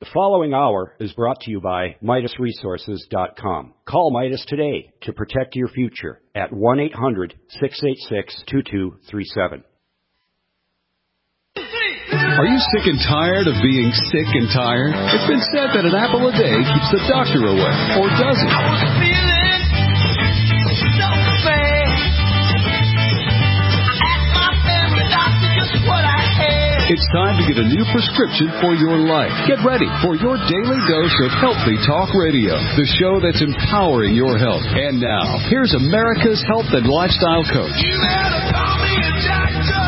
The following hour is brought to you by MidasResources.com. Call Midas today to protect your future at 1-800-686-2237. Are you sick and tired of being sick and tired? It's been said that an apple a day keeps the doctor away, or does it? I was feeling so bad. I asked my family doctor just what I had. It's time to get a new prescription for your life. Get ready for your daily dose of Healthy Talk Radio, the show that's empowering your health. And now, here's America's health and lifestyle coach. You better call me a doctor.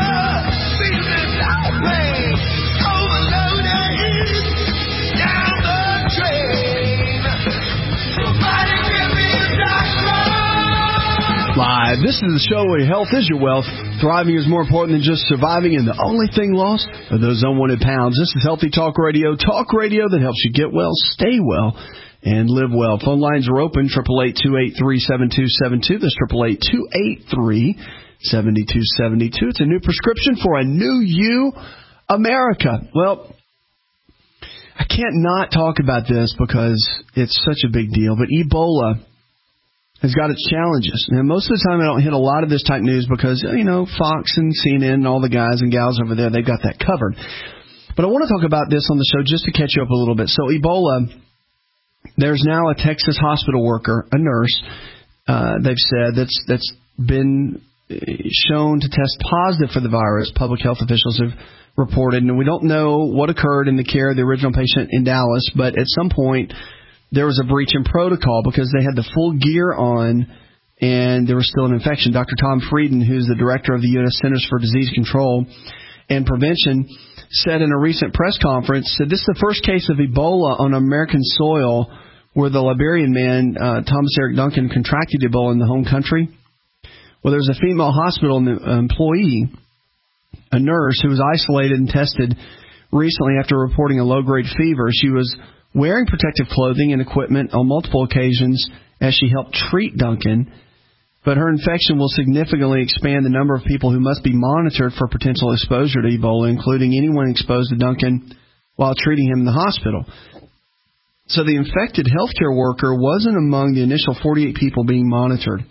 Live. This is the show where health is your wealth. Thriving is more important than just surviving, and the only thing lost are those unwanted pounds. This is Healthy Talk Radio that helps you get well, stay well, and live well. Phone lines are open, 888-283-7272. That's 888-283-7272. It's a new prescription for a new you, America. Well, I can't not talk about this because it's such a big deal, but Ebola has got its challenges. Now, most of the time I don't hit a lot of this type news because, Fox and CNN and all the guys and gals over there, they've got that covered. But I want to talk about this on the show just to catch you up a little bit. So Ebola, there's now a Texas hospital worker, a nurse, they've said, that's been shown to test positive for the virus, public health officials have reported. And we don't know what occurred in the care of the original patient in Dallas, but at some point there was a breach in protocol because they had the full gear on and there was still an infection. Dr. Tom Frieden, who's the director of the U.S. Centers for Disease Control and Prevention, said in a recent press conference, said this is the first case of Ebola on American soil where the Liberian man, Thomas Eric Duncan, contracted Ebola in the home country. Well, there was a female hospital employee, a nurse, who was isolated and tested recently after reporting a low-grade fever. She was wearing protective clothing and equipment on multiple occasions as she helped treat Duncan, but her infection will significantly expand the number of people who must be monitored for potential exposure to Ebola, including anyone exposed to Duncan while treating him in the hospital. So the infected healthcare worker wasn't among the initial 48 people being monitored.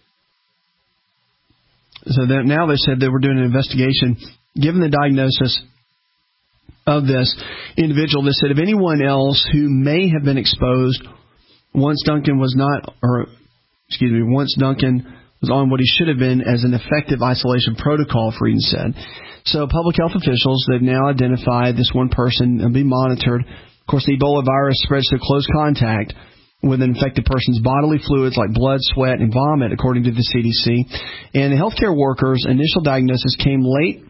So now they said they were doing an investigation. Given the diagnosis of this individual, they said if anyone else who may have been exposed once Duncan was on what he should have been as an effective isolation protocol, Frieden said. So public health officials, they've now identified this one person and be monitored. Of course, the Ebola virus spreads through close contact with an infected person's bodily fluids like blood, sweat, and vomit, according to the CDC. And the healthcare worker's initial diagnosis came late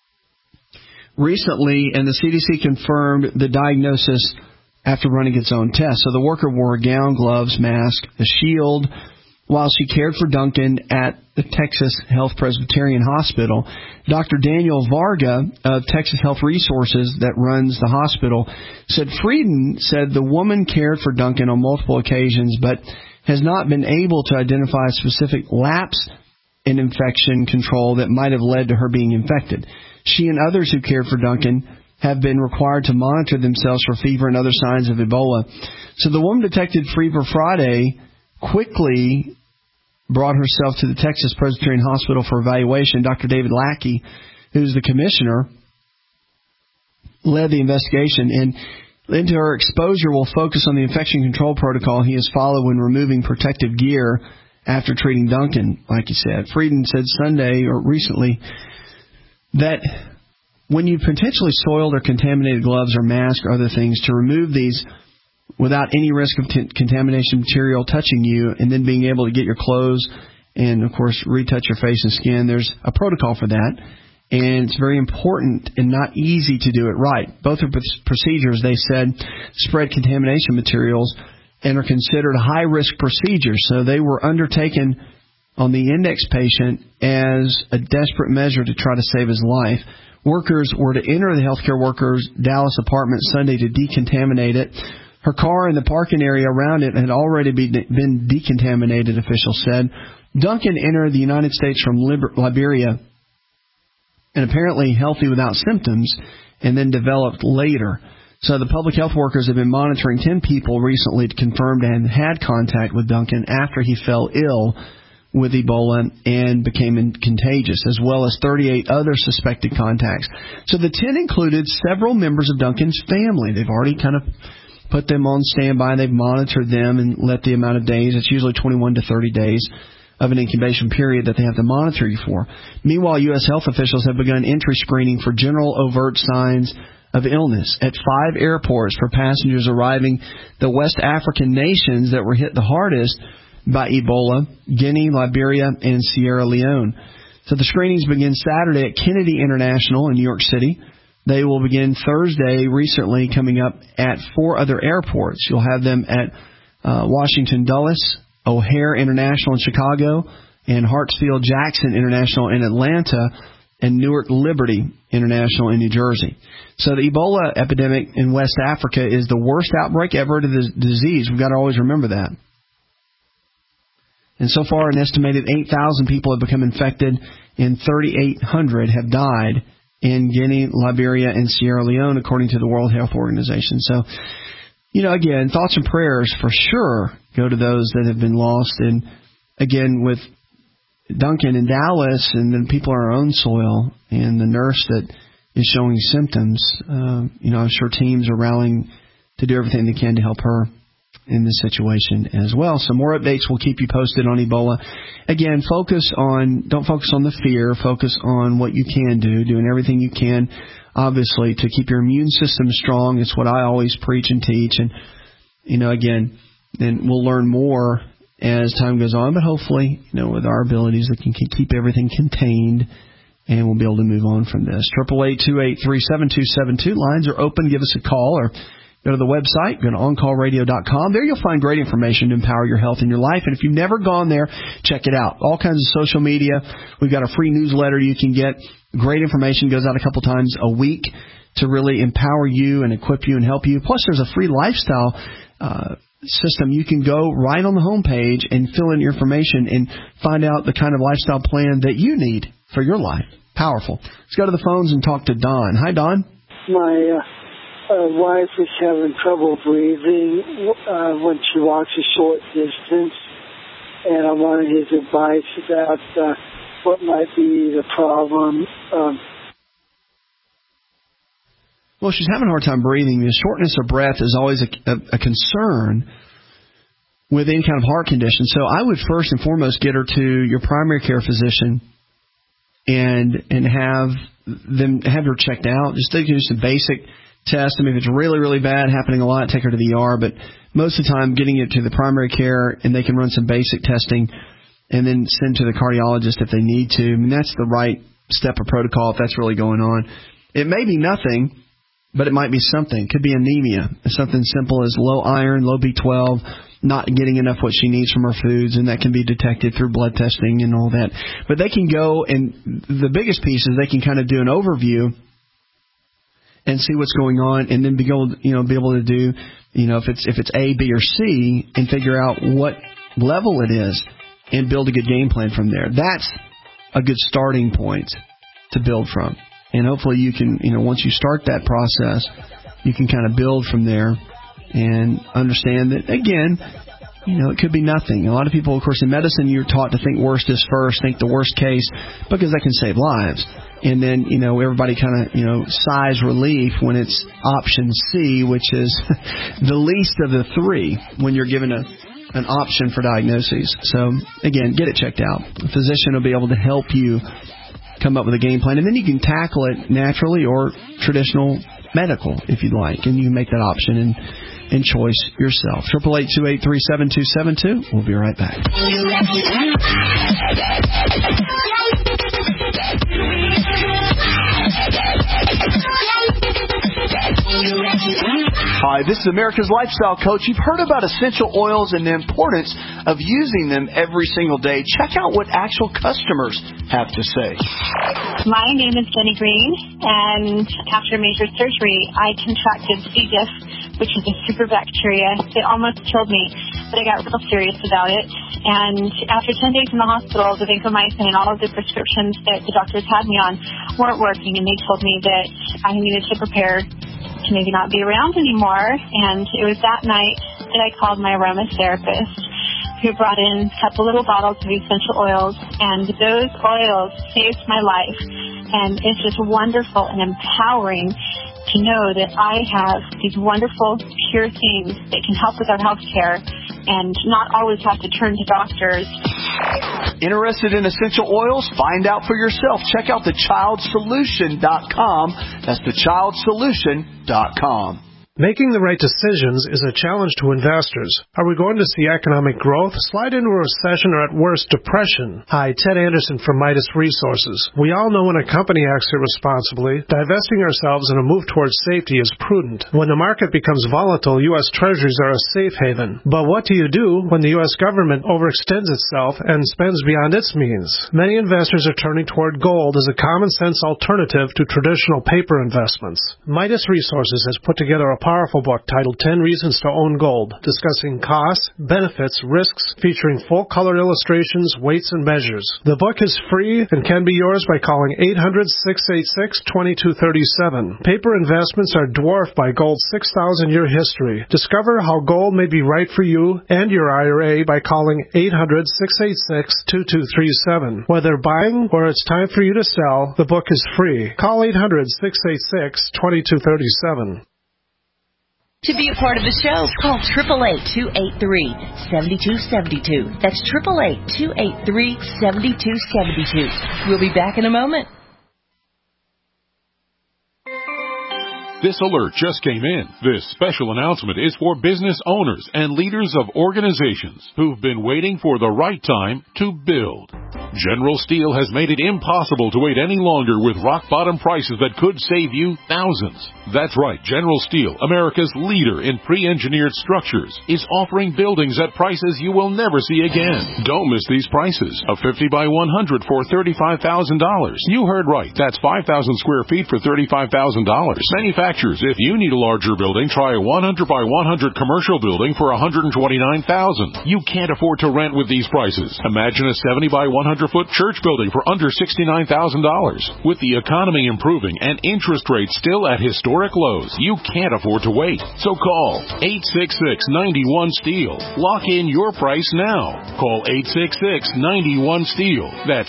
recently, and the CDC confirmed the diagnosis after running its own test. So the worker wore a gown, gloves, mask, a shield while she cared for Duncan at the Texas Health Presbyterian Hospital. Dr. Daniel Varga of Texas Health Resources that runs the hospital said Frieden said the woman cared for Duncan on multiple occasions but has not been able to identify a specific lapse in infection control that might have led to her being infected. She and others who cared for Duncan have been required to monitor themselves for fever and other signs of Ebola. So the woman detected fever Friday quickly brought herself to the Texas Presbyterian Hospital for evaluation. Dr. David Lackey, who's the commissioner, led the investigation, and into her exposure will focus on the infection control protocol he has followed when removing protective gear after treating Duncan, like he said. Frieden said Sunday or recently that when you potentially soiled or contaminated gloves or masks or other things, to remove these without any risk of contamination material touching you and then being able to get your clothes and, of course, retouch your face and skin, there's a protocol for that. And it's very important and not easy to do it right. Both of the procedures, they said, spread contamination materials and are considered high-risk procedures. So they were undertaken on the index patient as a desperate measure to try to save his life. Workers were to enter the healthcare worker's Dallas apartment Sunday to decontaminate it. Her car and the parking area around it had already been decontaminated, officials said. Duncan entered the United States from Liberia and apparently healthy without symptoms, and then developed later. So the public health workers have been monitoring 10 people recently confirmed and had contact with Duncan after he fell ill with Ebola and became contagious, as well as 38 other suspected contacts. So the 10 included several members of Duncan's family. They've already kind of put them on standby. They've monitored them and let the amount of days, it's usually 21 to 30 days of an incubation period that they have to monitor you for. Meanwhile, U.S. health officials have begun entry screening for general overt signs of illness at 5 airports for passengers arriving the West African nations that were hit the hardest by Ebola: Guinea, Liberia, and Sierra Leone. So the screenings begin Saturday at Kennedy International in New York City. They will begin Thursday, recently coming up, at 4 other airports. You'll have them at Washington Dulles, O'Hare International in Chicago, and Hartsfield-Jackson International in Atlanta, and Newark Liberty International in New Jersey. So the Ebola epidemic in West Africa is the worst outbreak ever to the disease. We've got to always remember that. And so far, an estimated 8,000 people have become infected, and 3,800 have died in Guinea, Liberia, and Sierra Leone, according to the World Health Organization. So, again, thoughts and prayers for sure go to those that have been lost. And, again, with Duncan in Dallas and then people on our own soil and the nurse that is showing symptoms, I'm sure teams are rallying to do everything they can to help her in this situation as well. So more updates, we'll keep you posted on Ebola. Again, don't focus on the fear, focus on what you can do, doing everything you can, obviously, to keep your immune system strong. It's what I always preach and teach. And, again, then we'll learn more as time goes on, but hopefully, with our abilities, we can keep everything contained, and we'll be able to move on from this. 888-283-7272. Lines are open. Give us a call or go to the website, go to OnCallRadio.com. There you'll find great information to empower your health and your life. And if you've never gone there, check it out. All kinds of social media. We've got a free newsletter you can get. Great information goes out a couple times a week to really empower you and equip you and help you. Plus, there's a free lifestyle system. You can go right on the homepage and fill in your information and find out the kind of lifestyle plan that you need for your life. Powerful. Let's go to the phones and talk to Don. Hi, Don. My wife is having trouble breathing when she walks a short distance, and I wanted his advice about what might be the problem. Well, she's having a hard time breathing. The shortness of breath is always a concern with any kind of heart condition. So I would first and foremost get her to your primary care physician and have her checked out. Just do some basic tests. I mean, if it's really, really bad, happening a lot, take her to the ER. But most of the time, getting it to the primary care, and they can run some basic testing and then send to the cardiologist if they need to. I mean, that's the right step of protocol if that's really going on. It may be nothing, but it might be something. It could be anemia. It's something simple as low iron, low B12, not getting enough what she needs from her foods, and that can be detected through blood testing and all that. But they can go, and the biggest piece is they can kind of do an overview and see what's going on, and then be able to do, if it's A, B, or C, and figure out what level it is, and build a good game plan from there. That's a good starting point to build from. And hopefully you can, once you start that process, you can kind of build from there and understand that, again, it could be nothing. A lot of people, of course, in medicine, you're taught to think worst is first, think the worst case, because that can save lives. And then, everybody kind of, sighs relief when it's option C, which is the least of the three when you're given an option for diagnoses. So, again, get it checked out. A physician will be able to help you come up with a game plan, and then you can tackle it naturally or traditional medical if you'd like, and you can make that option and choice yourself. 888-283-7272. We'll be right back. Hi, this is America's Lifestyle Coach. You've heard about essential oils and the importance of using them every single day. Check out what actual customers have to say. My name is Jenny Green, and after major surgery, I contracted C. diff, which is a super bacteria. It almost killed me, but I got real serious about it. And after 10 days in the hospital, the vancomycin and all of the prescriptions that the doctors had me on weren't working, and they told me that I needed to prepare to maybe not be around anymore. And it was that night that I called my aromatherapist, who brought in a couple little bottles of essential oils, and those oils saved my life. And it's just wonderful and empowering to know that I have these wonderful, pure things that can help with our health care and not always have to turn to doctors. Interested in essential oils? Find out for yourself. Check out thechildsolution.com. That's thechildsolution.com. Making the right decisions is a challenge to investors. Are we going to see economic growth, slide into a recession, or at worst, depression? Hi, Ted Anderson from Midas Resources. We all know when a company acts irresponsibly, divesting ourselves in a move towards safety is prudent. When the market becomes volatile, U.S. Treasuries are a safe haven. But what do you do when the U.S. government overextends itself and spends beyond its means? Many investors are turning toward gold as a common-sense alternative to traditional paper investments. Midas Resources has put together a powerful book titled 10 Reasons to Own Gold, discussing costs, benefits, risks, featuring full-color illustrations, weights, and measures. The book is free and can be yours by calling 800-686-2237. Paper investments are dwarfed by gold's 6,000-year history. Discover how gold may be right for you and your IRA by calling 800-686-2237. Whether buying or it's time for you to sell, the book is free. Call 800-686-2237. To be a part of the show, call 888-283-7272. That's 888-283-7272. We'll be back in a moment. This alert just came in. This special announcement is for business owners and leaders of organizations who've been waiting for the right time to build. General Steel has made it impossible to wait any longer with rock-bottom prices that could save you thousands. That's right, General Steel, America's leader in pre-engineered structures, is offering buildings at prices you will never see again. Don't miss these prices. A 50 by 100 for $35,000. You heard right. That's 5,000 square feet for $35,000. Manufacturers, if you need a larger building, try a 100 by 100 commercial building for $129,000. You can't afford to rent with these prices. Imagine a 70 by 100-foot church building for under $69,000. With the economy improving and interest rates still at historic lows, you can't afford to wait. So call 866-91-STEEL. Lock in your price now. Call 866-91-STEEL. That's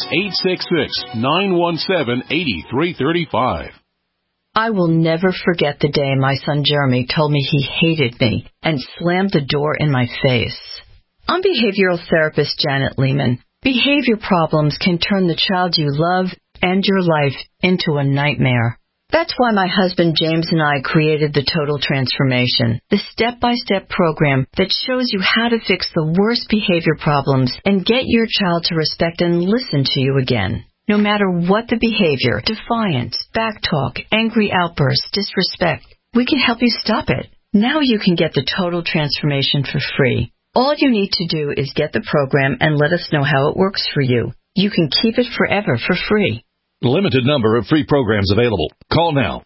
866-917-8335. I will never forget the day my son Jeremy told me he hated me and slammed the door in my face. I'm behavioral therapist Janet Lehman. Behavior problems can turn the child you love and your life into a nightmare. That's why my husband James and I created the Total Transformation, the step-by-step program that shows you how to fix the worst behavior problems and get your child to respect and listen to you again. No matter what the behavior, defiance, backtalk, angry outbursts, disrespect, we can help you stop it. Now you can get the Total Transformation for free. All you need to do is get the program and let us know how it works for you. You can keep it forever for free. Limited number of free programs available. Call now.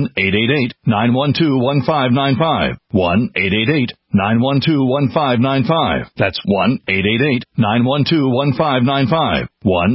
1-888-912-1595. 1-888-912-1595. That's 1-888-912-1595.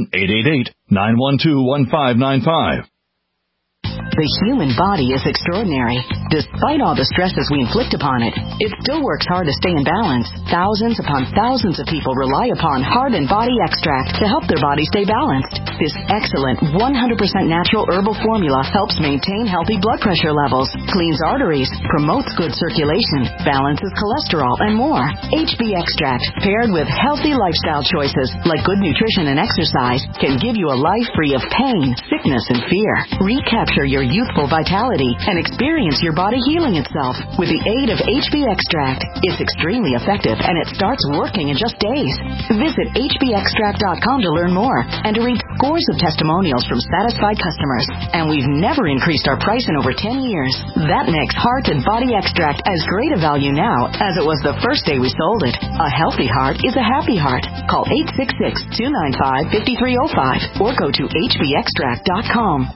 1-888-912-1595. The human body is extraordinary. Despite all the stresses we inflict upon it, it still works hard to stay in balance. Thousands upon thousands of people rely upon Heart and Body Extract to help their body stay balanced. This excellent 100% natural herbal formula helps maintain healthy blood pressure levels, cleans arteries, promotes good circulation, balances cholesterol, and more. HB Extract, paired with healthy lifestyle choices like good nutrition and exercise, can give you a life free of pain, sickness, and fear. Recapture your youthful vitality and experience your body healing itself with the aid of HB Extract. It's extremely effective and it starts working in just days. Visit hbextract.com to learn more and to read scores of testimonials from satisfied customers. And we've never increased our price in over 10 years. That makes Heart and Body Extract as great a value now as it was the first day we sold it. A healthy heart is a happy heart. Call 866-295-5305 or go to hbextract.com.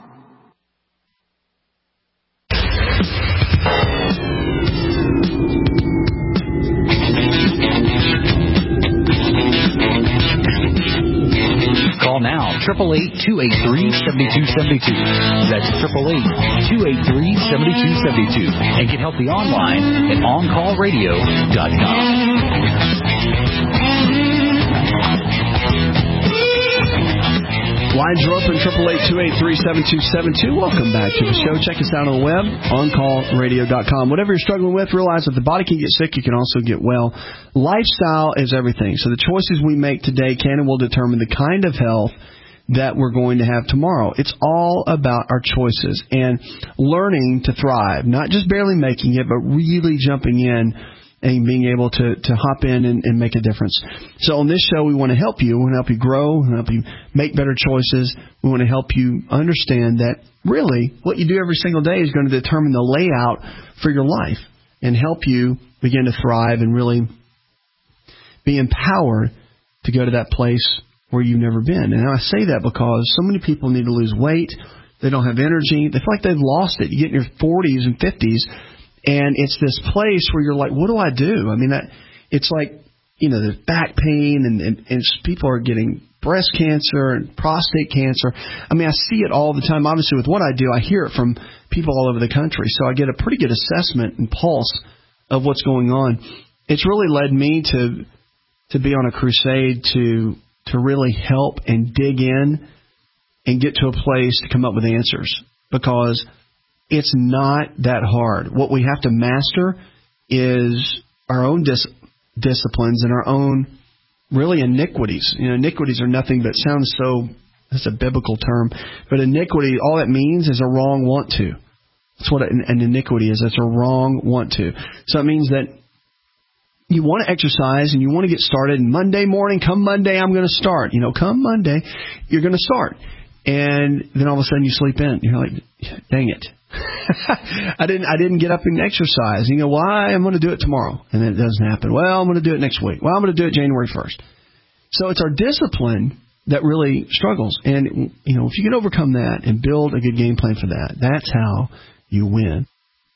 Call now, 888-283-7272. That's 888-283-7272. And get healthy online at OnCallRadio.com. Lines are open, 888-283-7272. Welcome back to the show. Check us out on the web, OnCallRadio.com. Whatever you're struggling with, realize that the body can get sick, you can also get well. Lifestyle is everything. So the choices we make today can and will determine the kind of health that we're going to have tomorrow. It's all about our choices and learning to thrive, not just barely making it, but really jumping in and being able to hop in and make a difference. So on this show, we want to help you. We want to help you grow. We want to help you make better choices. We want to help you understand that really what you do every single day is going to determine the layout for your life and help you begin to thrive and really be empowered to go to that place where you've never been. And I say that because so many people need to lose weight. They don't have energy. They feel like they've lost it. You get in your 40s and 50s, and it's this place where you're like, what do I do? I mean, it's like, there's back pain and people are getting breast cancer and prostate cancer. I mean, I see it all the time. Obviously, with what I do, I hear it from people all over the country. So I get a pretty good assessment and pulse of what's going on. It's really led me to be on a crusade to really help and dig in and get to a place to come up with answers, because it's not that hard. What we have to master is our own disciplines and our own, really, iniquities. Iniquities are nothing but sounds so, that's a biblical term, but iniquity, all it means is a wrong want to. That's what an iniquity is. It's a wrong want to. So it means that you want to exercise and you want to get started. And Monday morning, come Monday, I'm going to start. Come Monday, you're going to start. And then all of a sudden you sleep in. You're like, dang it. I didn't get up and exercise. You know why? I'm going to do it tomorrow. And then it doesn't happen. Well, I'm going to do it next week. Well, I'm going to do it January 1st. So it's our discipline that really struggles. And, if you can overcome that and build a good game plan for that, that's how you win.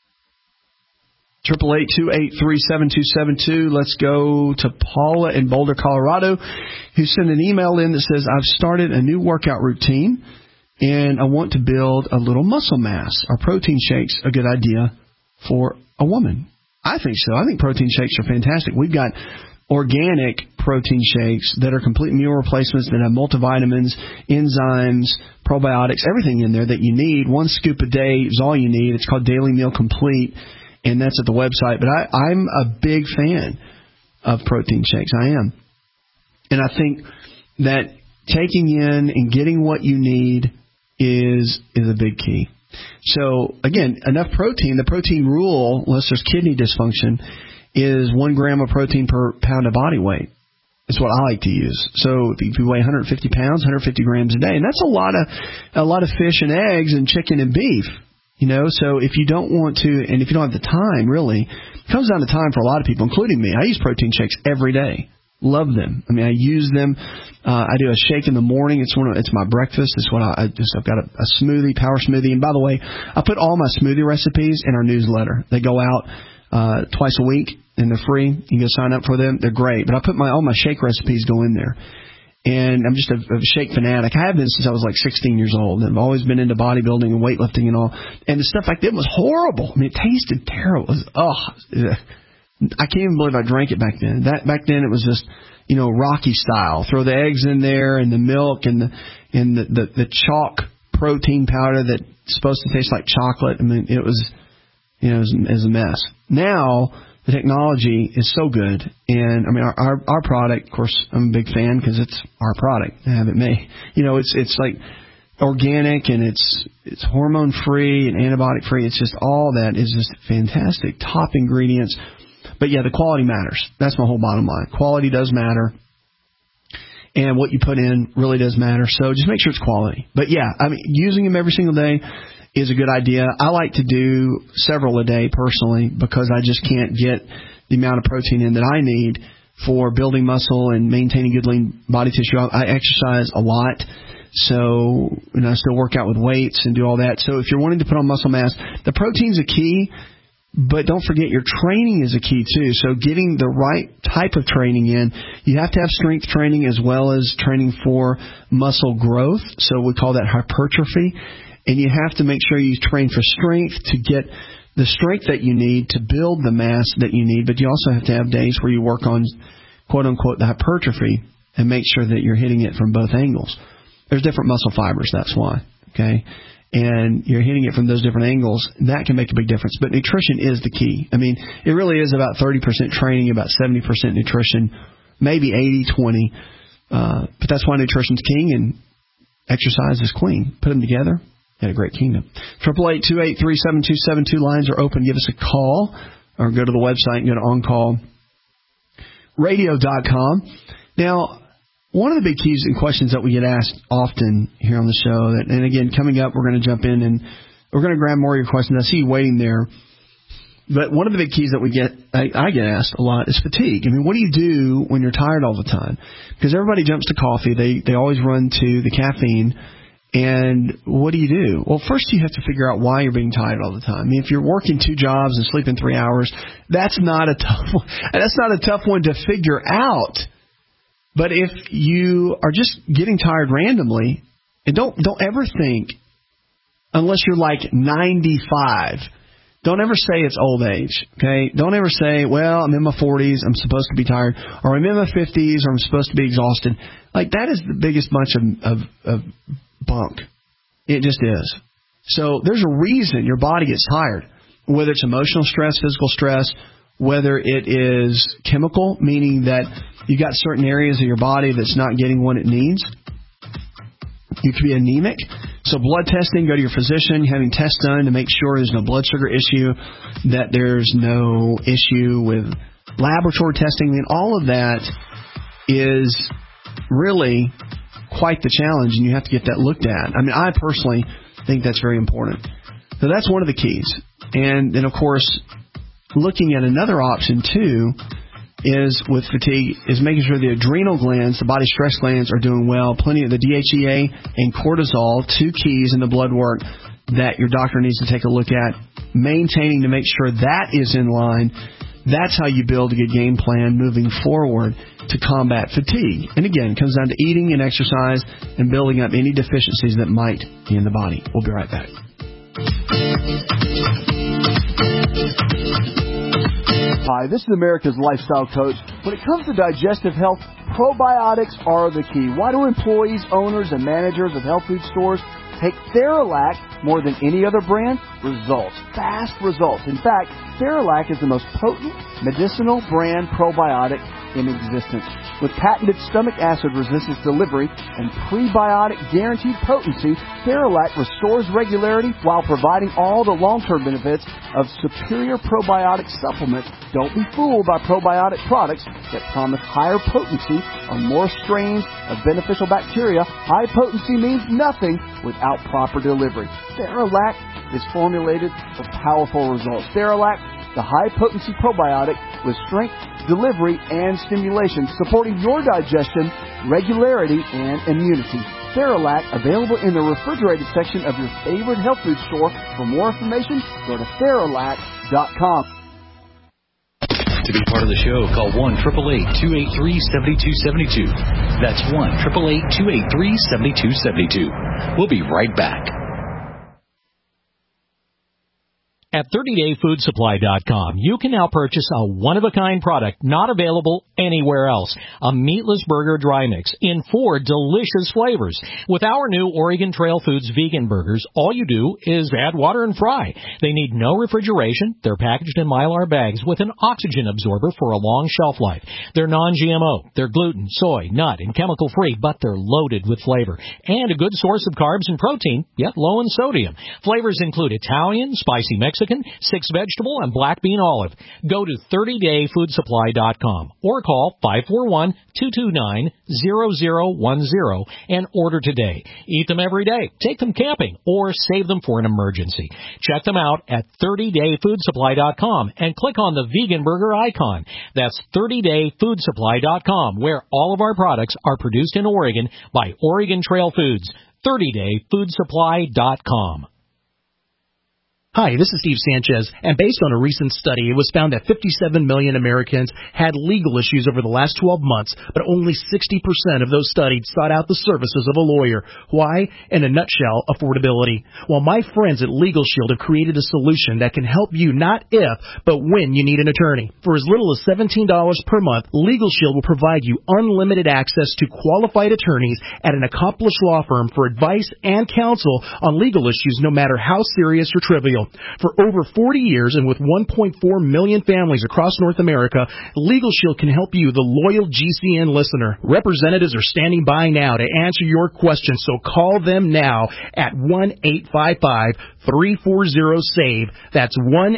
888-283-7272. Let's go to Paula in Boulder, Colorado, who sent an email in that says, I've started a new workout routine, and I want to build a little muscle mass. Are protein shakes a good idea for a woman? I think so. I think protein shakes are fantastic. We've got organic protein shakes that are complete meal replacements that have multivitamins, enzymes, probiotics, everything in there that you need. One scoop a day is all you need. It's called Daily Meal Complete, and that's at the website. But I'm a big fan of protein shakes. I am. And I think that taking in and getting what you need is a big key. So, again, enough protein. The protein rule, unless there's kidney dysfunction, is 1 gram of protein per pound of body weight. It's what I like to use. So if you weigh 150 pounds, 150 grams a day. And that's a lot of fish and eggs and chicken and beef. So if you don't want to, and if you don't have the time, really, it comes down to time for a lot of people, including me. I use protein shakes every day. Love them. I mean, I use them. I do a shake in the morning. It's my breakfast. It's what I've got a smoothie, power smoothie. And by the way, I put all my smoothie recipes in our newsletter. They go out twice a week, and they're free. You can go sign up for them. They're great. But I put all my shake recipes go in there. And I'm just a shake fanatic. I have been since I was like 16 years old. I've always been into bodybuilding and weightlifting and all. And the stuff back then was horrible. I mean, it tasted terrible. It was, I can't even believe I drank it back then. Back then it was just, Rocky style. Throw the eggs in there and the milk and the chalk protein powder that's supposed to taste like chocolate. I mean, it was a mess. Now the technology is so good, and I mean our product. Of course, I'm a big fan because it's our product. I have it made. It's like organic and it's hormone free and antibiotic free. It's just all that is just fantastic. Top ingredients. But yeah, the quality matters. That's my whole bottom line. Quality does matter. And what you put in really does matter. So just make sure it's quality. But yeah, I mean, using them every single day is a good idea. I like to do several a day personally because I just can't get the amount of protein in that I need for building muscle and maintaining good lean body tissue. I exercise a lot. So, I still work out with weights and do all that. So if you're wanting to put on muscle mass, the protein's a key. But don't forget your training is a key too. So getting the right type of training in, you have to have strength training as well as training for muscle growth. So we call that hypertrophy. And you have to make sure you train for strength to get the strength that you need to build the mass that you need. But you also have to have days where you work on, quote unquote, the hypertrophy and make sure that you're hitting it from both angles. There's different muscle fibers, that's why. Okay? And you're hitting it from those different angles, that can make a big difference. But nutrition is the key. I mean, it really is about 30% training, about 70% nutrition, maybe 80-20. But that's why nutrition's king and exercise is queen. Put them together, got a great kingdom. 888-283-7272 lines are open. Give us a call or go to the website and go to OnCallRadio.com. Now, one of the big keys and questions that we get asked often here on the show, and again, coming up, we're going to jump in and we're going to grab more of your questions. I see you waiting there. But one of the big keys that I get asked a lot is fatigue. I mean, what do you do when you're tired all the time? Because everybody jumps to coffee. They always run to the caffeine. And what do you do? Well, first you have to figure out why you're being tired all the time. I mean, if you're working 2 jobs and sleeping 3 hours, that's not a tough one. That's not a tough one to figure out. But if you are just getting tired randomly, and don't ever think, unless you're like 95, don't ever say it's old age, okay? Don't ever say, well, I'm in my 40s, I'm supposed to be tired, or I'm in my 50s, or I'm supposed to be exhausted. Like, that is the biggest bunch of bunk. It just is. So there's a reason your body gets tired, whether it's emotional stress, physical stress, whether it is chemical, meaning that you've got certain areas of your body that's not getting what it needs. You could be anemic. So blood testing, go to your physician, having tests done to make sure there's no blood sugar issue, that there's no issue with laboratory testing. I mean, all of that is really quite the challenge, and you have to get that looked at. I mean, I personally think that's very important. So that's one of the keys. And then, of course, looking at another option, too, is with fatigue, is making sure the adrenal glands, the body stress glands, are doing well. Plenty of the DHEA and cortisol, 2 keys in the blood work that your doctor needs to take a look at. Maintaining to make sure that is in line. That's how you build a good game plan moving forward to combat fatigue. And again, it comes down to eating and exercise and building up any deficiencies that might be in the body. We'll be right back. Hi, this is America's Lifestyle Coach. When it comes to digestive health, probiotics are the key. Why do employees, owners, and managers of health food stores take Theralac more than any other brand? Results. Fast results. In fact, Theralac is the most potent medicinal brand probiotic in existence. With patented stomach acid resistance delivery and prebiotic guaranteed potency, Theralac restores regularity while providing all the long-term benefits of superior probiotic supplements. Don't be fooled by probiotic products that promise higher potency or more strains of beneficial bacteria. High potency means nothing without proper delivery. Theralac is formulated for powerful results. Theralac, the high-potency probiotic with strength, delivery, and stimulation, supporting your digestion, regularity, and immunity. Theralac, available in the refrigerated section of your favorite health food store. For more information, go to Theralac.com. To be part of the show, call 1-888-283-7272. That's 1-888-283-7272. We'll be right back. At 30dayfoodsupply.com, you can now purchase a one-of-a-kind product not available anywhere else. A meatless burger dry mix in 4 delicious flavors. With our new Oregon Trail Foods vegan burgers, all you do is add water and fry. They need no refrigeration. They're packaged in Mylar bags with an oxygen absorber for a long shelf life. They're non-GMO. They're gluten, soy, nut, and chemical-free, but they're loaded with flavor. And a good source of carbs and protein, yet low in sodium. Flavors include Italian, spicy Mexican, 6-vegetable, and black bean olive. Go to 30dayfoodsupply.com or call 541-229-0010 and order today. Eat them every day, take them camping, or save them for an emergency. Check them out at 30dayfoodsupply.com and click on the vegan burger icon. That's 30dayfoodsupply.com, where all of our products are produced in Oregon by Oregon Trail Foods. 30dayfoodsupply.com. Hi, this is Steve Sanchez, and based on a recent study, it was found that 57 million Americans had legal issues over the last 12 months, but only 60% of those studied sought out the services of a lawyer. Why? In a nutshell, affordability. Well, my friends at Legal Shield have created a solution that can help you not if, but when you need an attorney. For as little as $17 per month, Legal Shield will provide you unlimited access to qualified attorneys at an accomplished law firm for advice and counsel on legal issues, no matter how serious or trivial. For over 40 years and with 1.4 million families across North America, Legal Shield can help you, the loyal GCN listener. Representatives are standing by now to answer your questions, so call them now at 1-855-340-SAVE. That's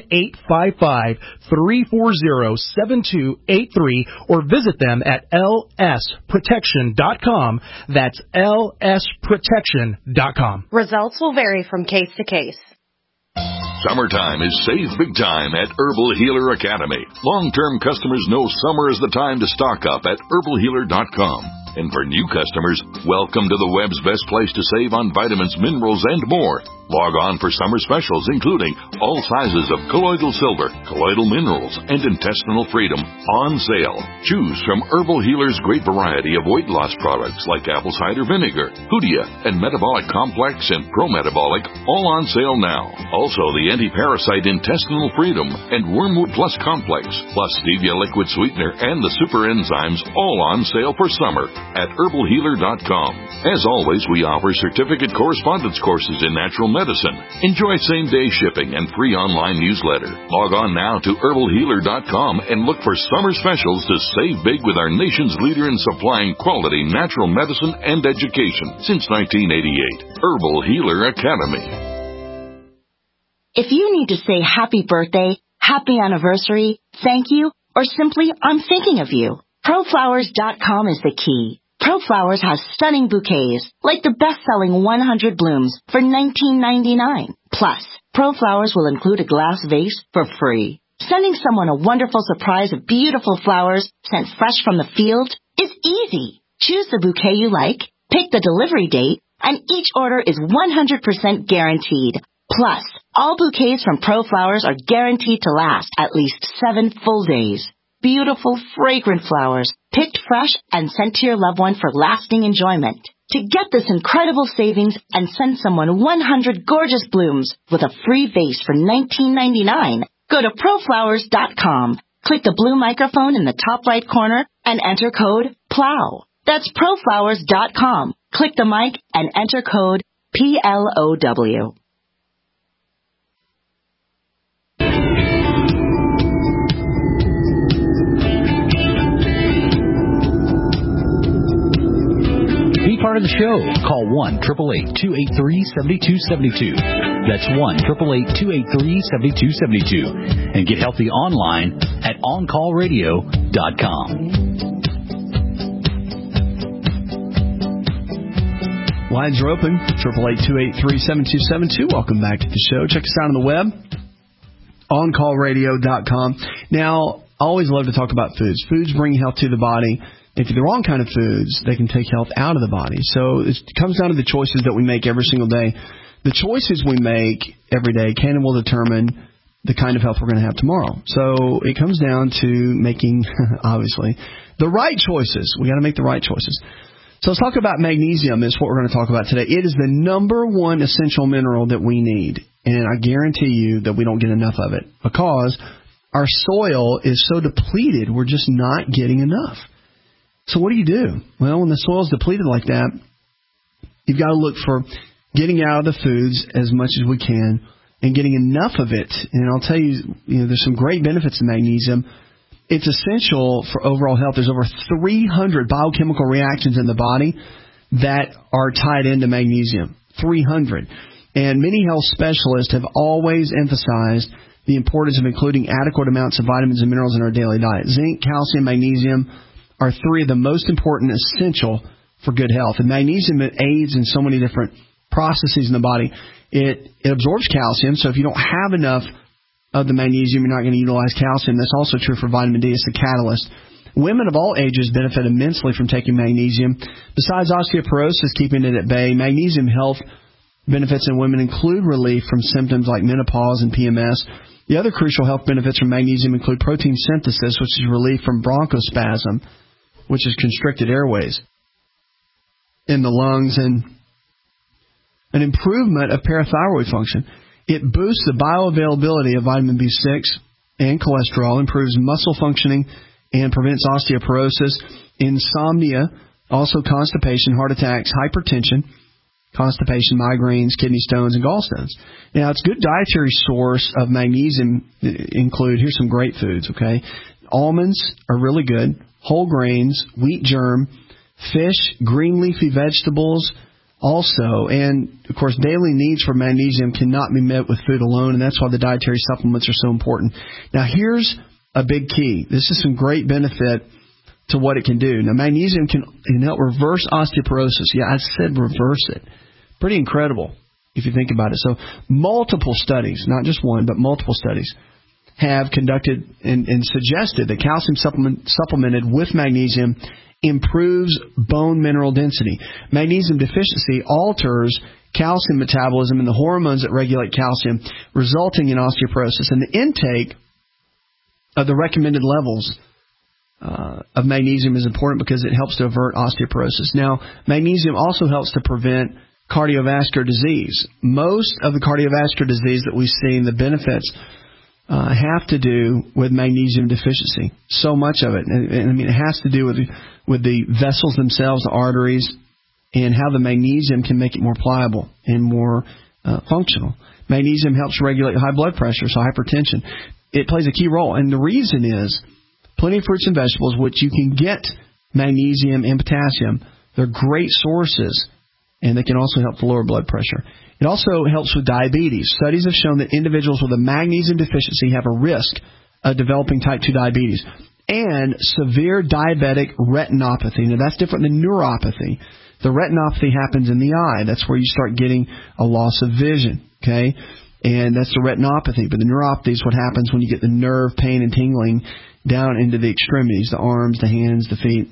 1-855-340-7283, or visit them at lsprotection.com. That's lsprotection.com. Results will vary from case to case. Summertime is save big time at Herbal Healer Academy. Long-term customers know summer is the time to stock up at herbalhealer.com. And for new customers, welcome to the web's best place to save on vitamins, minerals, and more. Log on for summer specials, including all sizes of colloidal silver, colloidal minerals, and intestinal freedom on sale. Choose from Herbal Healer's great variety of weight loss products like apple cider vinegar, Hoodia, and Metabolic Complex and Pro-Metabolic, all on sale now. Also, the anti-parasite intestinal freedom and Wormwood Plus Complex, plus stevia liquid sweetener and the super enzymes, all on sale for summer at herbalhealer.com. As always, we offer certificate correspondence courses in natural medicine. Enjoy same-day shipping and free online newsletter. Log on now to herbalhealer.com and look for summer specials to save big with our nation's leader in supplying quality natural medicine and education since 1988. Herbal Healer Academy. If you need to say happy birthday, happy anniversary, thank you, or simply I'm thinking of you, ProFlowers.com is the key. ProFlowers has stunning bouquets, like the best-selling 100 blooms for $19.99. Plus, ProFlowers will include a glass vase for free. Sending someone a wonderful surprise of beautiful flowers sent fresh from the field is easy. Choose the bouquet you like, pick the delivery date, and each order is 100% guaranteed. Plus, all bouquets from ProFlowers are guaranteed to last at least 7 full days. Beautiful, fragrant flowers, picked fresh and sent to your loved one for lasting enjoyment. To get this incredible savings and send someone 100 gorgeous blooms with a free vase for $19.99, go to ProFlowers.com. Click the blue microphone in the top right corner and enter code PLOW. That's ProFlowers.com. Click the mic and enter code PLOW. Be part of the show. Call 1-888-283-7272. That's 1-888-283-7272. And get healthy online at OnCallRadio.com. Lines are open. 888-283-7272. Welcome back to the show. Check us out on the web, OnCallRadio.com. Now, I always love to talk about foods. Foods bring health to the body. If you're the wrong kind of foods, they can take health out of the body. So it comes down to the choices that we make every single day. The choices we make every day can and will determine the kind of health we're going to have tomorrow. So it comes down to making, obviously, the right choices. We got to make the right choices. So let's talk about magnesium. Is what we're going to talk about today. It is the number one essential mineral that we need, and I guarantee you that we don't get enough of it because our soil is so depleted. We're just not getting enough. So what do you do? Well, when the soil is depleted like that, you've got to look for getting out of the foods as much as we can and getting enough of it. And I'll tell you, there's some great benefits to magnesium. It's essential for overall health. There's over 300 biochemical reactions in the body that are tied into magnesium. 300. And many health specialists have always emphasized the importance of including adequate amounts of vitamins and minerals in our daily diet. Zinc, calcium, magnesium are three of the most important and essential for good health. And magnesium aids in so many different processes in the body. It absorbs calcium, so if you don't have enough of the magnesium, you're not going to utilize calcium. That's also true for vitamin D. It's a catalyst. Women of all ages benefit immensely from taking magnesium. Besides osteoporosis, keeping it at bay, magnesium benefits in women include relief from symptoms like menopause and PMS. The other crucial health benefits from magnesium include protein synthesis, which is relief from bronchospasm, which is constricted airways in the lungs, and an improvement of parathyroid function. It boosts the bioavailability of vitamin B6 and cholesterol, improves muscle functioning, and prevents osteoporosis, insomnia, also constipation, heart attacks, hypertension, constipation, migraines, kidney stones, and gallstones. Now, it's a good dietary source of magnesium include, here's some great foods, okay? Almonds are really good, whole grains, wheat germ, fish, green leafy vegetables also. And, of course, daily needs for magnesium cannot be met with food alone, and that's why the dietary supplements are so important. Now, here's a big key. This is some great benefit to what it can do. Now, magnesium can help reverse osteoporosis. Yeah, I said reverse it. Pretty incredible if you think about it. So multiple studies, not just one, but multiple studies, have conducted and suggested that calcium supplemented with magnesium improves bone mineral density. Magnesium deficiency alters calcium metabolism and the hormones that regulate calcium, resulting in osteoporosis. And the intake of the recommended levels of magnesium is important because it helps to avert osteoporosis. Now, magnesium also helps to prevent cardiovascular disease. Most of the cardiovascular disease that we see in the benefits have to do with magnesium deficiency. So much of it. And I mean, it has to do with the vessels themselves, the arteries, and how the magnesium can make it more pliable and more functional. Magnesium helps regulate high blood pressure, so hypertension. It plays a key role. And the reason is plenty of fruits and vegetables, which you can get magnesium and potassium. They're great sources, and they can also help to lower blood pressure. It also helps with diabetes. Studies have shown that individuals with a magnesium deficiency have a risk of developing type 2 diabetes and severe diabetic retinopathy. Now, that's different than neuropathy. The retinopathy happens in the eye. That's where you start getting a loss of vision, okay? And that's the retinopathy. But the neuropathy is what happens when you get the nerve pain and tingling down into the extremities, the arms, the hands, the feet.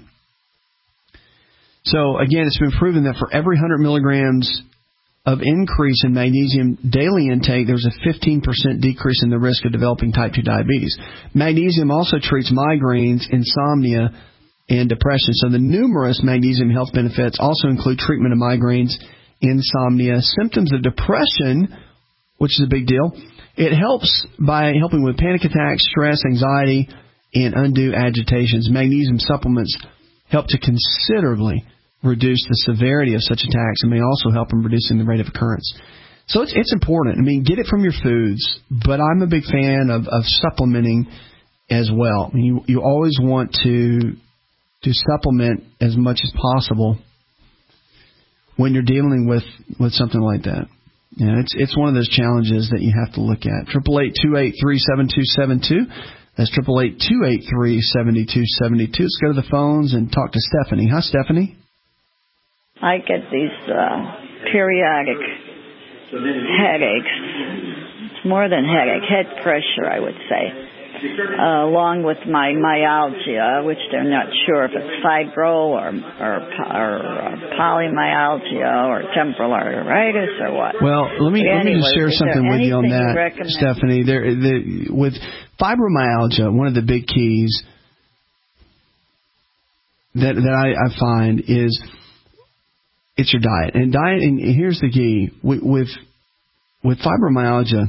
So, again, it's been proven that for every 100 milligrams of increase in magnesium daily intake, there's a 15% decrease in the risk of developing type 2 diabetes. Magnesium also treats migraines, insomnia, and depression. So the numerous magnesium health benefits also include treatment of migraines, insomnia, symptoms of depression, which is a big deal. It helps by helping with panic attacks, stress, anxiety, and undue agitations. Magnesium supplements help to considerably reduce the severity of such attacks and may also help in reducing the rate of occurrence. So it's important. I mean, get it from your foods, but I'm a big fan of supplementing as well. I mean, you always want to supplement as much as possible when you're dealing with something like that. You know, it's one of those challenges that you have to look at. 888-283-7272. That's 888-283-7272. Let's go to the phones and talk to Stephanie. Hi, Stephanie. I get these periodic headaches. It's more than headache, head pressure, I would say, along with my myalgia, which they're not sure if it's fibro or polymyalgia or temporal arteritis or what. Well, let me just share something with you on that, Stephanie. With fibromyalgia, one of the big keys that I find is it's your diet. And here's the key. With fibromyalgia,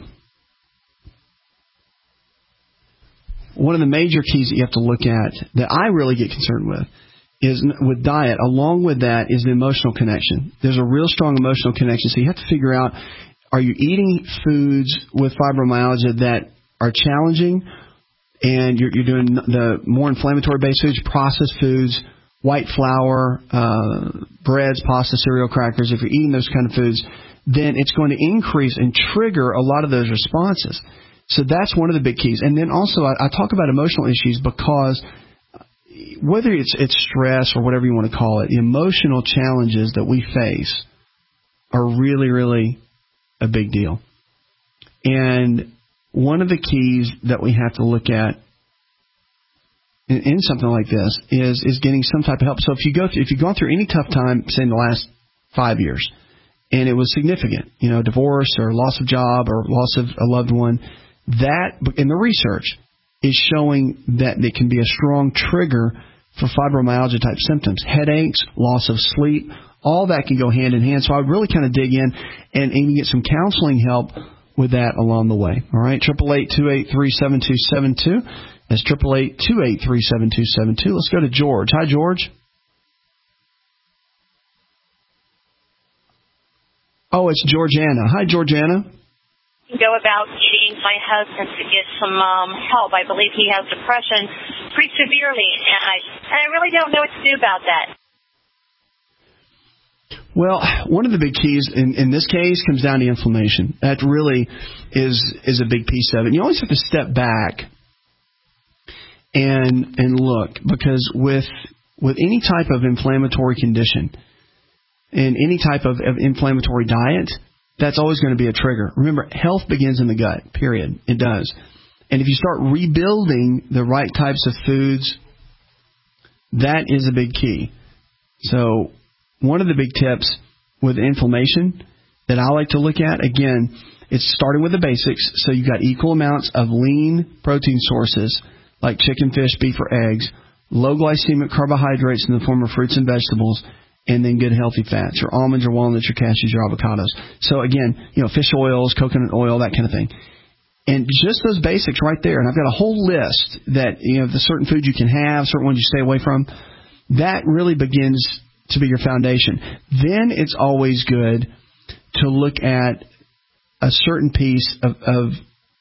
one of the major keys that you have to look at that I really get concerned with is with diet. Along with that is the emotional connection. There's a real strong emotional connection. So you have to figure out, are you eating foods with fibromyalgia that are challenging and you're doing the more inflammatory-based foods, processed foods, white flour, breads, pasta, cereal, crackers. If you're eating those kind of foods, then it's going to increase and trigger a lot of those responses. So that's one of the big keys. And then also I talk about emotional issues because whether it's stress or whatever you want to call it, the emotional challenges that we face are really, really a big deal. And one of the keys that we have to look at in something like this is getting some type of help. So if you've gone through any tough time, say in the last 5 years, and it was significant, divorce or loss of job or loss of a loved one, that in the research is showing that it can be a strong trigger for fibromyalgia type symptoms, headaches, loss of sleep, all that can go hand in hand. So I would really kind of dig in and get some counseling help with that along the way. All right, 888-283-7272. That's 888-283-7272. Let's go to George. Hi, George. Oh, it's Georgiana. Hi, Georgiana. Go about getting my husband to get some help. I believe he has depression pretty severely, and I really don't know what to do about that. Well, one of the big keys in this case comes down to inflammation. That really is a big piece of it. You always have to step back and look, because with any type of inflammatory condition and any type of inflammatory diet, that's always going to be a trigger. Remember, health begins in the gut, period. It does. And if you start rebuilding the right types of foods, that is a big key. So one of the big tips with inflammation that I like to look at, again, it's starting with the basics. So you've got equal amounts of lean protein sources like chicken, fish, beef, or eggs, low glycemic carbohydrates in the form of fruits and vegetables, and then good healthy fats, your almonds, your walnuts, your cashews, your avocados. So again, fish oils, coconut oil, that kind of thing. And just those basics right there. And I've got a whole list that, the certain foods you can have, certain ones you stay away from. That really begins to be your foundation. Then it's always good to look at a certain piece of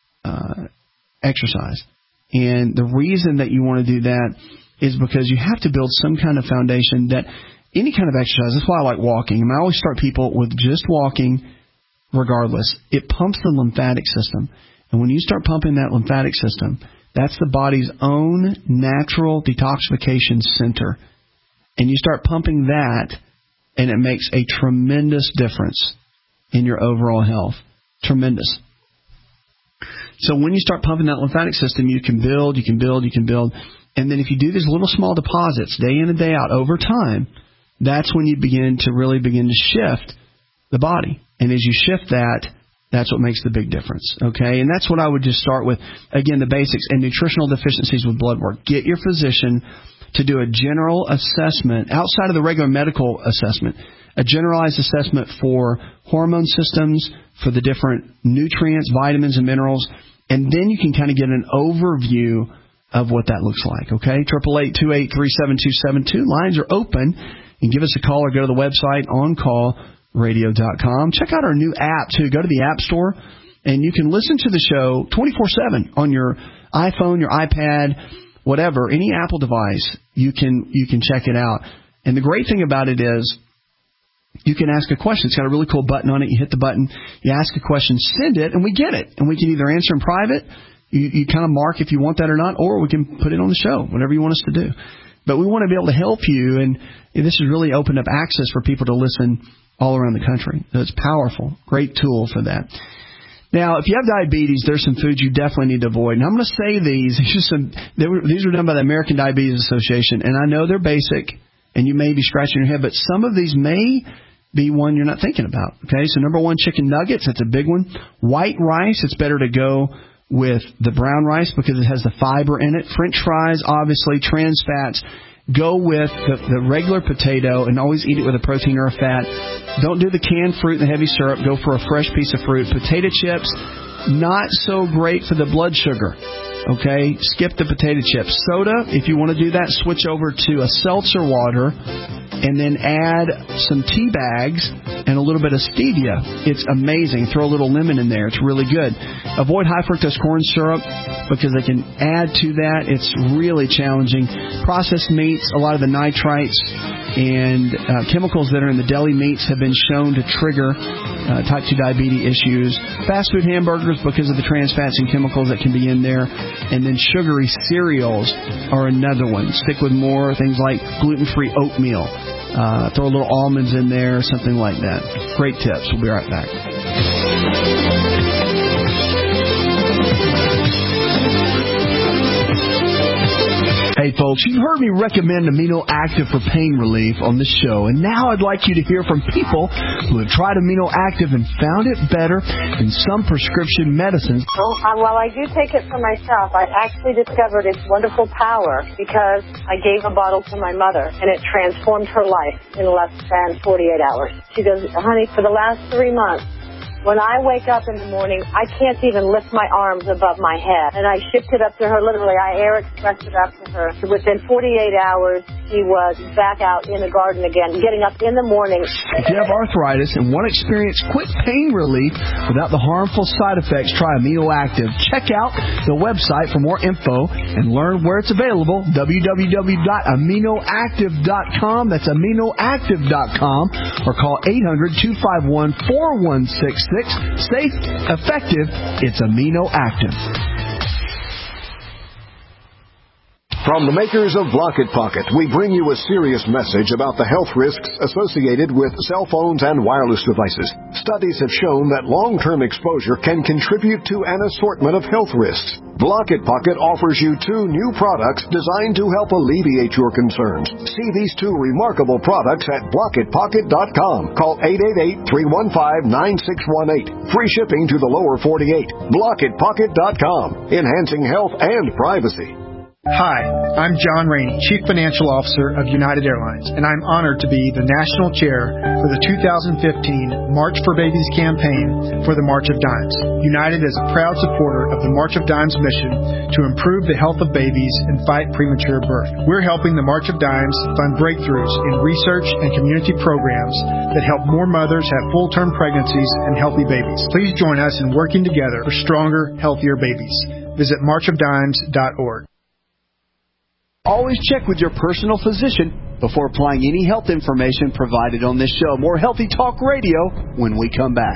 exercise. And the reason that you want to do that is because you have to build some kind of foundation that any kind of exercise. That's why I like walking. I always start people with just walking regardless. It pumps the lymphatic system. And when you start pumping that lymphatic system, that's the body's own natural detoxification center. And you start pumping that, and it makes a tremendous difference in your overall health. Tremendous. So when you start pumping that lymphatic system, you can build. And then if you do these little small deposits day in and day out over time, that's when you begin to shift the body. And as you shift that, that's what makes the big difference. Okay? And that's what I would just start with. Again, the basics and nutritional deficiencies with blood work. Get your physician to do a general assessment outside of the regular medical assessment, a generalized assessment for hormone systems, for the different nutrients, vitamins, and minerals. And then you can kind of get an overview of what that looks like. Okay? 888-283-7272. Lines are open. And give us a call or go to the website, OnCallRadio.com. Check out our new app, too. Go to the App Store, and you can listen to the show 24/7 on your iPhone, your iPad, whatever, any Apple device. You can check it out. And the great thing about it is you can ask a question. It's got a really cool button on it. You hit the button, you ask a question, send it, and we get it. And we can either answer in private, you kind of mark if you want that or not, or we can put it on the show, whatever you want us to do. But we want to be able to help you, and this has really opened up access for people to listen all around the country. So it's powerful. Great tool for that. Now, if you have diabetes, there's some foods you definitely need to avoid. And I'm going to say these. These were done by the American Diabetes Association, and I know they're basic, and you may be scratching your head, but some of these may be one you're not thinking about. Okay, so number one, chicken nuggets. That's a big one. White rice. It's better to go with the brown rice because it has the fiber in it. French fries, obviously, trans fats. Go with the regular potato and always eat it with a protein or a fat. Don't do the canned fruit and the heavy syrup. Go for a fresh piece of fruit. Potato chips, not so great for the blood sugar. Okay? Skip the potato chips. Soda, if you want to do that, switch over to a seltzer water and then add some tea bags and a little bit of stevia. It's amazing. Throw a little lemon in there. It's really good. Avoid high fructose corn syrup because they can add to that. It's really challenging. Processed meats, a lot of the nitrites and chemicals that are in the deli meats have been shown to trigger type 2 diabetes issues. Fast food hamburgers because of the trans fats and chemicals that can be in there. And then sugary cereals are another one. Stick with more things like gluten-free oatmeal. Throw a little almonds in there, something like that. Great tips. We'll be right back. Hey folks, you've heard me recommend Amino Active for pain relief on this show, and now I'd like you to hear from people who have tried Amino Active and found it better than some prescription medicines. Well, I do take it for myself. I actually discovered its wonderful power because I gave a bottle to my mother, and it transformed her life in less than 48 hours. She goes, honey, for the last 3 months, when I wake up in the morning, I can't even lift my arms above my head. And I shipped it up to her, literally. I air expressed it up to her. So within 48 hours, she was back out in the garden again, getting up in the morning. If you have arthritis and want to experience quick pain relief without the harmful side effects, try Amino Active. Check out the website for more info and learn where it's available, www.aminoactive.com. That's aminoactive.com, or call 800-251-4166. Safe, effective, it's Amino Active. From the makers of Block It Pocket, we bring you a serious message about the health risks associated with cell phones and wireless devices. Studies have shown that long-term exposure can contribute to an assortment of health risks. Block It Pocket offers you 2 new products designed to help alleviate your concerns. See these 2 remarkable products at blockitpocket.com. Call 888-315-9618. Free shipping to the lower 48. Blockitpocket.com. Enhancing health and privacy. Hi, I'm John Rainey, Chief Financial Officer of United Airlines, and I'm honored to be the National Chair for the 2015 March for Babies campaign for the March of Dimes. United is a proud supporter of the March of Dimes mission to improve the health of babies and fight premature birth. We're helping the March of Dimes fund breakthroughs in research and community programs that help more mothers have full-term pregnancies and healthy babies. Please join us in working together for stronger, healthier babies. Visit marchofdimes.org. Always check with your personal physician before applying any health information provided on this show. More Healthy Talk Radio when we come back.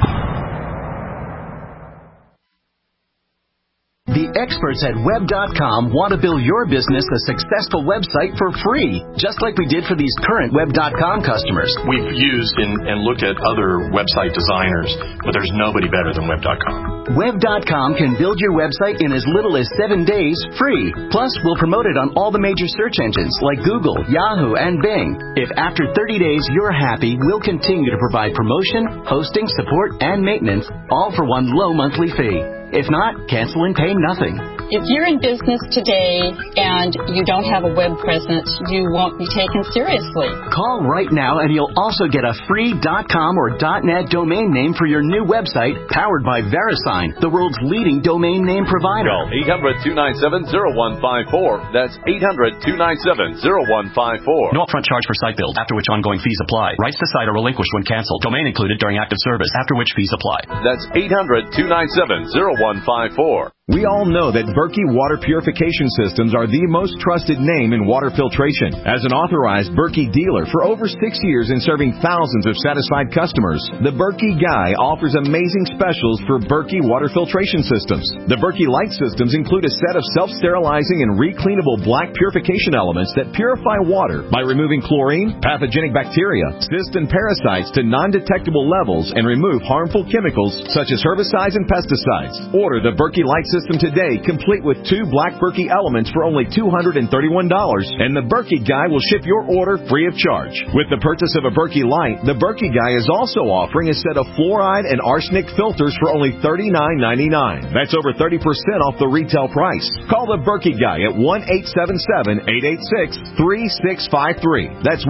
The experts at Web.com want to build your business a successful website for free, just like we did for these current Web.com customers. We've used and looked at other website designers, but there's nobody better than Web.com. Web.com can build your website in as little as 7 days free. Plus, we'll promote it on all the major search engines like Google, Yahoo, and Bing. If after 30 days you're happy, we'll continue to provide promotion, hosting, support, and maintenance, all for one low monthly fee. If not, cancel and pay nothing. If you're in business today and you don't have a web presence, you won't be taken seriously. Call right now and you'll also get a free .com or .net domain name for your new website powered by VeriSign, the world's leading domain name provider. Call 800-297-0154. That's 800-297-0154. No upfront charge for site build, after which ongoing fees apply. Rights to site are relinquished when canceled. Domain included during active service, after which fees apply. That's 800-297-0154. We all know that Berkey Water Purification Systems are the most trusted name in water filtration. As an authorized Berkey dealer for over 6 years and serving thousands of satisfied customers, the Berkey Guy offers amazing specials for Berkey Water Filtration Systems. The Berkey Light Systems include a set of self-sterilizing and recleanable black purification elements that purify water by removing chlorine, pathogenic bacteria, cysts, and parasites to non-detectable levels and remove harmful chemicals such as herbicides and pesticides. Order the Berkey Light System today, complete with 2 black Berkey elements for only $231, and the Berkey Guy will ship your order free of charge. With the purchase of a Berkey Light, the Berkey Guy is also offering a set of fluoride and arsenic filters for only $39.99. That's over 30% off the retail price. Call the Berkey Guy at 1-877-886-3653. That's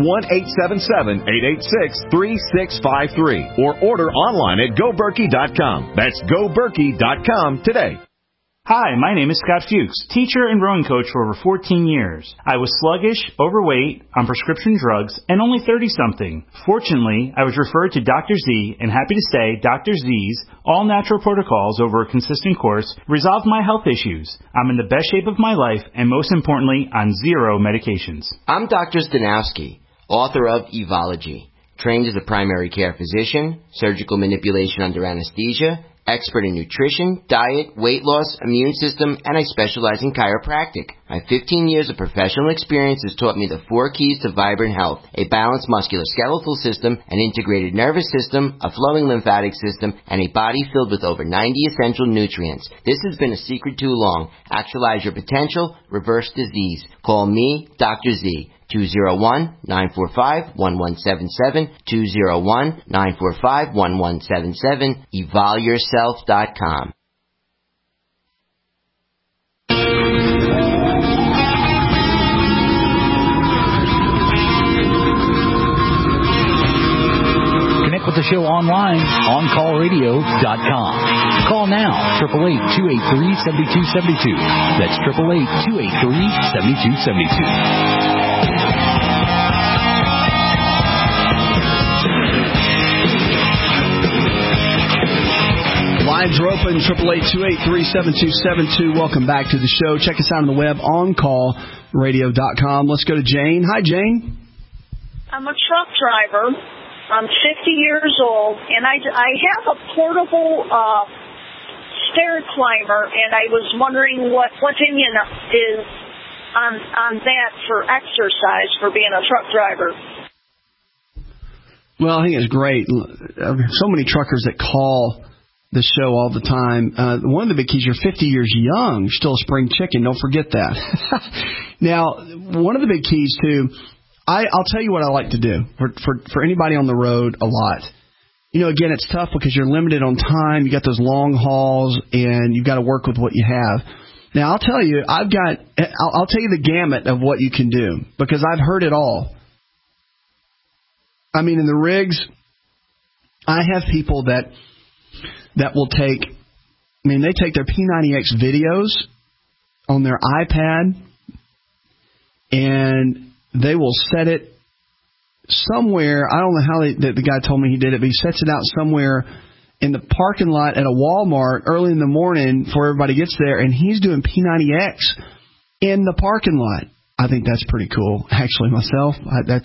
1-877-886-3653. Or order online at GoBerkey.com. That's GoBerkey.com today. Hi, my name is Scott Fuchs, teacher and rowing coach for over 14 years. I was sluggish, overweight, on prescription drugs, and only 30-something. Fortunately, I was referred to Dr. Z, and happy to say Dr. Z's all-natural protocols over a consistent course resolved my health issues. I'm in the best shape of my life, and most importantly, on 0 medications. I'm Dr. Stanowski, author of Evology, trained as a primary care physician, surgical manipulation under anesthesia, Expert in nutrition, diet, weight loss, immune system, and I specialize in chiropractic. My 15 years of professional experience has taught me the 4 keys to vibrant health: a balanced musculoskeletal system, an integrated nervous system, a flowing lymphatic system, and a body filled with over 90 essential nutrients. This has been a secret too long. Actualize your potential, reverse disease. Call me, Dr. Z. 201-945-1177, 201-945-1177, evolveyourself.com. Connect with the show online, OnCallRadio.com. Call now, 888-283-7272. That's 888-283-7272. Lines are open, 888-283-7272. Welcome back to the show. Check us out on the web, OnCallRadio.com. Let's go to Jane. Hi, Jane. I'm a truck driver. I'm 50 years old, and I have a portable stair climber, and I was wondering what opinion is on that for exercise for being a truck driver. Well, I think it's great. So many truckers that call the show all the time. One of the big keys, you're 50 years young. You're still a spring chicken. Don't forget that. Now, one of the big keys, too, I'll tell you what I like to do for anybody on the road a lot. You know, again, it's tough because you're limited on time. You got those long hauls, and you've got to work with what you have. Now, I'll tell you, I'll tell you the gamut of what you can do because I've heard it all. I mean, in the rigs, I have people that will take, they take their P90X videos on their iPad and they will set it somewhere. I don't know how the guy told me he did it, but he sets it out somewhere in the parking lot at a Walmart early in the morning before everybody gets there, and he's doing P90X in the parking lot. I think that's pretty cool, actually, myself.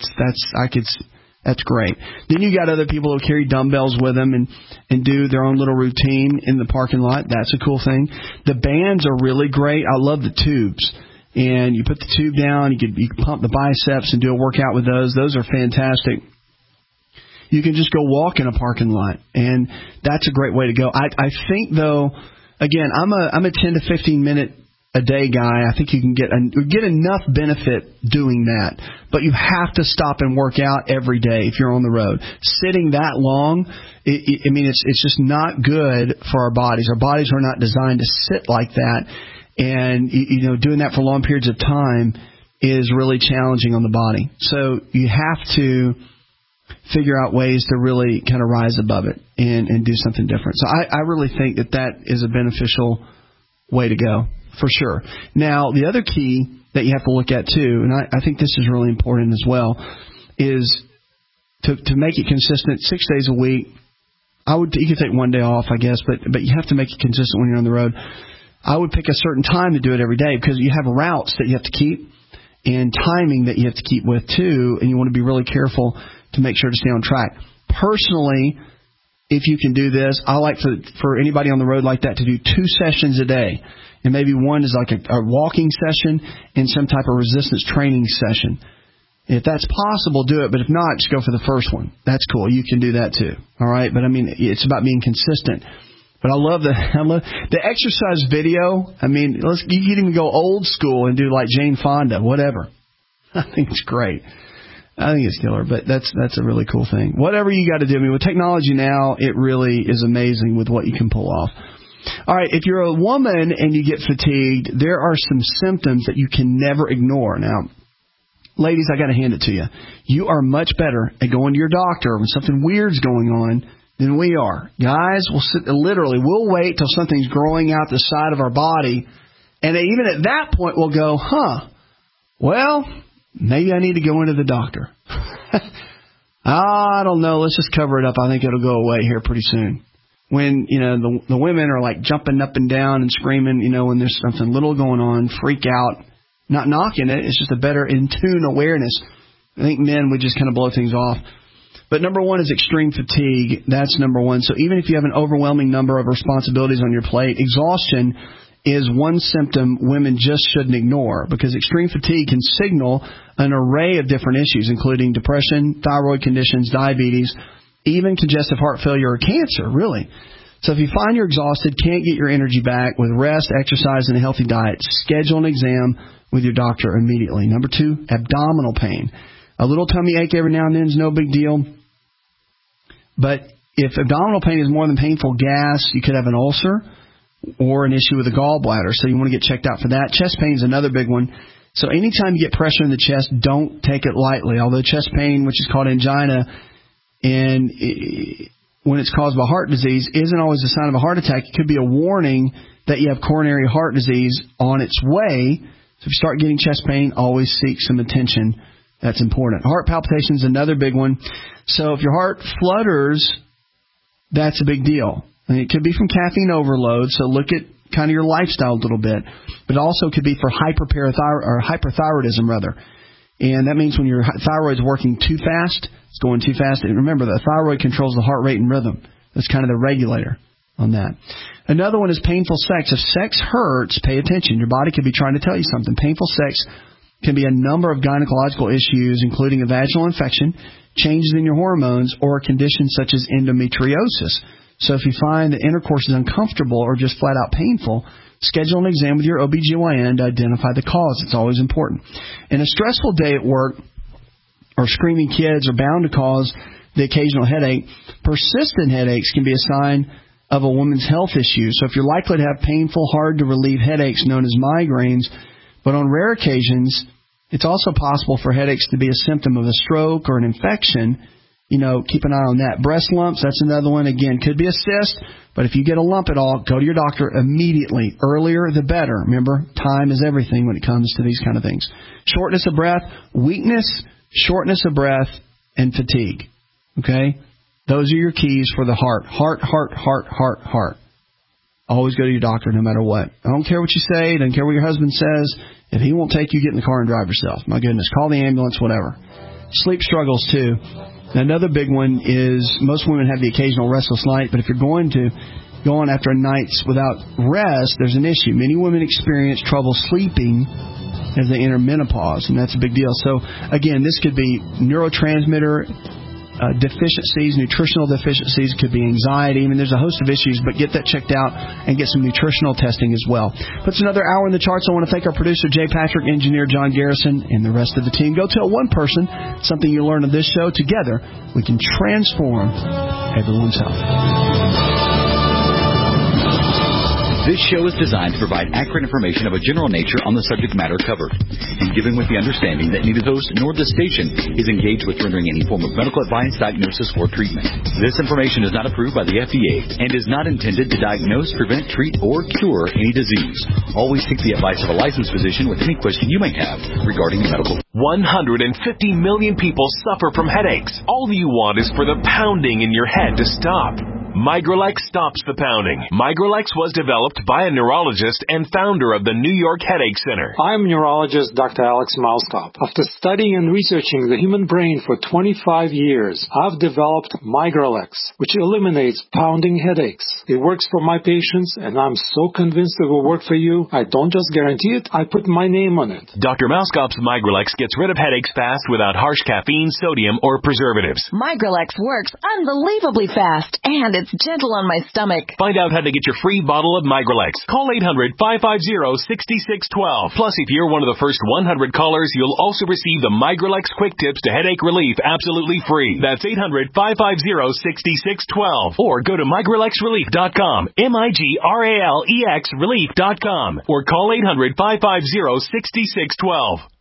That's great. Then you got other people who carry dumbbells with them and do their own little routine in the parking lot. That's a cool thing. The bands are really great. I love the tubes. And you put the tube down, you can pump the biceps and do a workout with those. Those are fantastic. You can just go walk in a parking lot, and that's a great way to go. I think, though, again, I'm a 10 to 15 minute a day guy. I think you can get enough benefit doing that, but you have to stop and work out every day if you're on the road. Sitting that long, it's just not good for our bodies. Our bodies are not designed to sit like that, and doing that for long periods of time is really challenging on the body. So you have to figure out ways to really kind of rise above it and do something different. So I really think that is a beneficial way to go. For sure. Now, the other key that you have to look at, too, and I think this is really important as well, is to make it consistent 6 days a week. You could take one day off, I guess, but you have to make it consistent when you're on the road. I would pick a certain time to do it every day because you have routes that you have to keep and timing that you have to keep with, too, and you want to be really careful to make sure to stay on track. Personally, if you can do this, I like for anybody on the road like that to do 2 sessions a day. And maybe one is like a walking session and some type of resistance training session. If that's possible, do it. But if not, just go for the first one. That's cool. You can do that too. All right. But it's about being consistent. But I love the exercise video. You can even go old school and do like Jane Fonda, whatever. I think it's great. I think it's killer. But that's a really cool thing. Whatever you got to do. With technology now, it really is amazing with what you can pull off. All right, if you're a woman and you get fatigued, there are some symptoms that you can never ignore. Now, ladies, I got to hand it to you. You are much better at going to your doctor when something weird's going on than we are. Guys, we'll wait till something's growing out the side of our body, and even at that point we'll go, well, maybe I need to go into the doctor. I don't know, let's just cover it up. I think it'll go away here pretty soon. When, the women are like jumping up and down and screaming, when there's something little going on, freak out, not knocking it. It's just a better in tune awareness. I think men would just kind of blow things off. But number one is extreme fatigue. That's number one. So even if you have an overwhelming number of responsibilities on your plate, exhaustion is one symptom women just shouldn't ignore, because extreme fatigue can signal an array of different issues, including depression, thyroid conditions, diabetes, even congestive heart failure or cancer, really. So if you find you're exhausted, can't get your energy back with rest, exercise, and a healthy diet, schedule an exam with your doctor immediately. Number two, abdominal pain. A little tummy ache every now and then is no big deal. But if abdominal pain is more than painful gas, you could have an ulcer or an issue with the gallbladder. So you want to get checked out for that. Chest pain is another big one. So anytime you get pressure in the chest, don't take it lightly. Although chest pain, which is called angina, and when it's caused by heart disease, isn't always a sign of a heart attack. It could be a warning that you have coronary heart disease on its way. So if you start getting chest pain, always seek some attention. That's important. Heart palpitations is another big one. So if your heart flutters, that's a big deal. And it could be from caffeine overload, so look at kind of your lifestyle a little bit. But it also could be for hyperthyroidism, rather. And that means when your thyroid's working too fast, it's going too fast. And remember, the thyroid controls the heart rate and rhythm. That's kind of the regulator on that. Another one is painful sex. If sex hurts, pay attention. Your body could be trying to tell you something. Painful sex can be a number of gynecological issues, including a vaginal infection, changes in your hormones, or conditions such as endometriosis. So if you find that intercourse is uncomfortable or just flat out painful, schedule an exam with your OBGYN to identify the cause. It's always important. And a stressful day at work or screaming kids are bound to cause the occasional headache. Persistent headaches can be a sign of a woman's health issue. So if you're likely to have painful, hard-to-relieve headaches known as migraines, but on rare occasions, it's also possible for headaches to be a symptom of a stroke or an infection. Keep an eye on that. Breast lumps, that's another one. Again, could be a cyst, but if you get a lump at all, go to your doctor immediately. Earlier, the better. Remember, time is everything when it comes to these kind of things. Shortness of breath, weakness, shortness of breath, and fatigue. Okay? Those are your keys for the heart. Heart. Always go to your doctor no matter what. I don't care what you say. Doesn't care what your husband says. If he won't take you, get in the car and drive yourself. My goodness. Call the ambulance, whatever. Sleep struggles, too. Another big one is most women have the occasional restless night, but if you're going to go on after nights without rest, there's an issue. Many women experience trouble sleeping as they enter menopause, and that's a big deal. So, again, this could be neurotransmitter deficiencies, nutritional deficiencies, could be anxiety. There's a host of issues, but get that checked out and get some nutritional testing as well. Puts another hour in the charts. I want to thank our producer, Jay Patrick, engineer John Garrison, and the rest of the team. Go tell one person something you learned on this show. Together, we can transform everyone's health. This show is designed to provide accurate information of a general nature on the subject matter covered, and given with the understanding that neither host nor the station is engaged with rendering any form of medical advice, diagnosis, or treatment. This information is not approved by the FDA and is not intended to diagnose, prevent, treat, or cure any disease. Always seek the advice of a licensed physician with any question you may have regarding medical. 150 million people suffer from headaches. All you want is for the pounding in your head to stop. Migralex stops the pounding. Migralex was developed by a neurologist and founder of the New York Headache Center. I'm neurologist Dr. Alex Malstop. After studying and researching the human brain for 25 years, I've developed Migralex, which eliminates pounding headaches. It works for my patients, and I'm so convinced it will work for you. I don't just guarantee it, I put my name on it. Dr. Malstop's Migralex gets rid of headaches fast without harsh caffeine, sodium, or preservatives. Migralex works unbelievably fast, and it's gentle on my stomach. Find out how to get your free bottle of Migralex. Call 800-550-6612. Plus, if you're one of the first 100 callers, you'll also receive the Migralex Quick Tips to Headache Relief absolutely free. That's 800-550-6612. Or go to migralexrelief.com, MIGRALEX relief.com. Or call 800-550-6612.